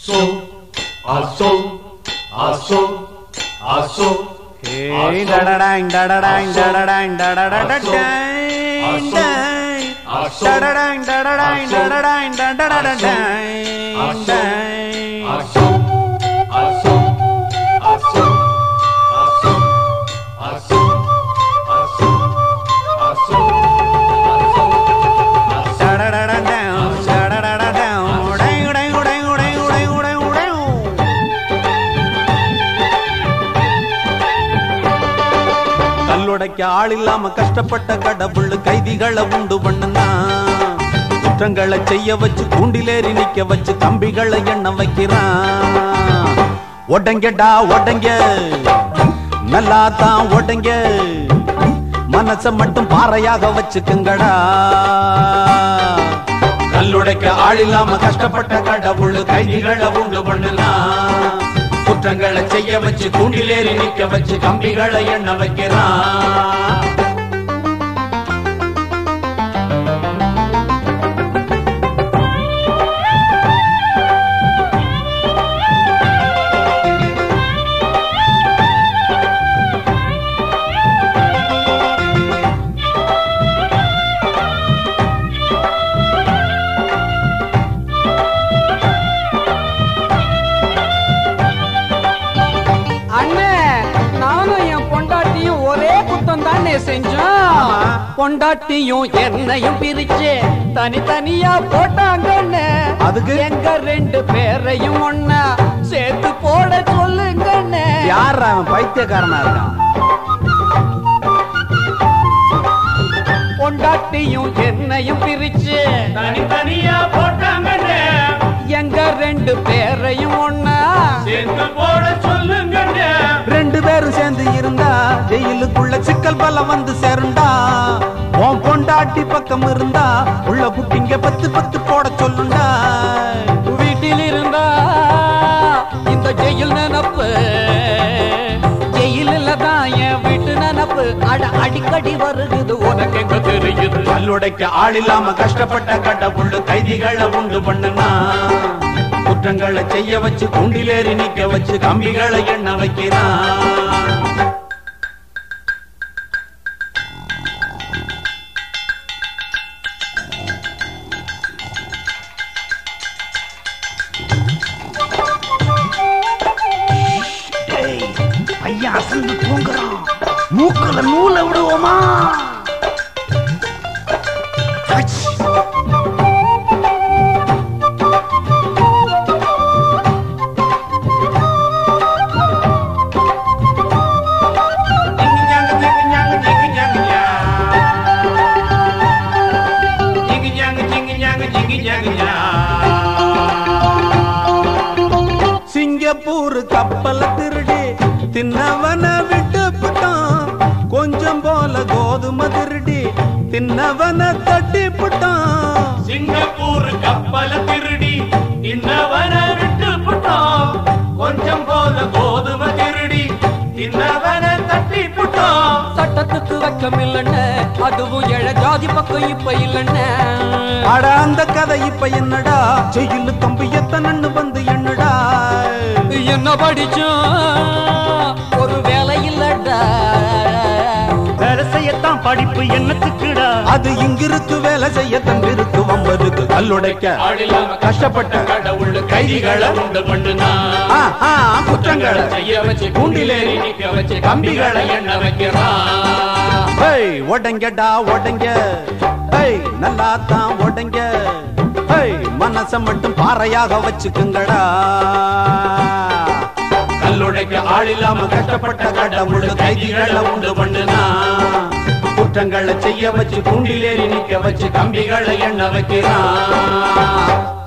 sol, a sol, a sol, a sol. Hey, da da dang, da da dang, da da dang, da da da da dang, da da dang, da da dang, da da dang, da da da da dang, dang. A sol, a sol, a sol, a sol, a sol, a sol, a sol, a sol. Da da da da down, da da da da down, dang dang dang dang dang dang dang. கல்லுடைக்க ஆள் இல்லாம கஷ்டப்பட்ட கடவுள் கைதிகளை உண்டு பண்ணுனா, குற்றங்களை செய்ய வச்சு கூண்டிலேறி நிக்க வச்சு கம்பிகளை எண்ண வைக்கிறான். ஒடங்கடா ஒடங்க, நல்லா தான் ஒடங்க, மனச மட்டும் பாறையாக வச்சுக்குங்கடா. கல்லுடைக்க ஆள் இல்லாம கஷ்டப்பட்ட கடவுள் கைதிகளை உண்டு பண்ணுனா, குற்றங்களை செய்ய வச்சு கூண்டிலேறி நிக்க வச்சு கம்பிகளை எண்ண வைக்கிறான். பொண்டாட்டியும் என்னையும் பிரிச்சு தனித்தனியா போட்டாங்கன்னு, அதுக்கு எங்க ரெண்டு பேரையும் ஒன்னா சேர்த்து போட சொல்லுங்கன்னு. யார் அவன் பைத்தியக்காரனா இருக்கான்? பொண்டாட்டியும் என்னையும் பிரிச்சு தனித்தனியா போட்டாங்கன்னு, எங்க ரெண்டு பேரையும் ஒன்னா சேர்த்து போட சொல்லுங்கன்னு. ரெண்டு பேரும் சேர்ந்து இருந்தா ஜெயிலுக்குள்ள சிக்கல் பலம் வந்து சேருண்டா. உன் பொண்டாட்டி பக்கம் இருந்தா உள்ள குட்டிங்க 10 போட சொல்லுண்டா. வீட்டில் இருந்தா இந்த ஜெயில் நினப்பு, ஜெயில தான் என் வீட்டு நினப்பு அடிக்கடி வருகுது. உனக்கு எங்க தெரியுது? கல்லுடைக்க ஆள் இல்லாம கஷ்டப்பட்ட கடவுள் கைதிகளை உண்டு பண்ணுனா, குற்றங்களை செய்ய வச்சு கூண்டிலேறி நிக்க வச்சு கம்பிகளை எண்ண வைக்கிறான். ஐயா அசந்து தூங்குறான், மூக்குல நூலை விடுவோமா? சிங்கப்பூர் கப்பல திருடி தின்னவன விட்டு புட்டான், கொஞ்சம் போல கோதுமை திருடி தின்னவன தட்டி புட்டான். சிங்கப்பூர் கப்பல திருடி தின்னவன விட்டு புட்டான், கொஞ்சம் போல கோதுமை திருடி தின்னவன தட்டி புட்டான். சட்டத்துக்கு வெக்கம் இல்லன்னு, அதுவும் எழ ஜாதி பக்கம் இப்ப இல்லன்னு. அட அந்த கதை இப்ப என்னடா, ஜெயிலு கம்பி எத்தனன்னு வந்து என்னடா. என்ன படிச்சோம் ஒரு வேலை இல்லடா, வேலை செய்யத்தான் படிப்பு என்னத்துக்குடா? அது இங்கிருக்கு வேலை செய்ய தம்பிருக்கு வம்பருக்கு. கல்லுடைக்க கஷ்டப்பட்ட கடவுள் கைதிகளை உண்டு பண்ணுனா, குற்றங்களை செய்ய வச்சு கூண்டிலேறி நிக்க வச்சு கம்பிகளை எண்ண வைக்கிறான். ஒடங்கடா ஒடங்க, நல்லா தான் ஒடங்க, மனச மட்டும் பாறையாக வச்சுக்குங்கடா. கல்லுடைக்க ஆள் இல்லாம கஷ்டப்பட்ட கடவுள் கைதிகளை உண்டு பண்ணுனா, குற்றங்களை செய்ய வச்சு கூண்டிலேறி நிக்க வச்சு கம்பிகளை எண்ண வைக்கிறான்.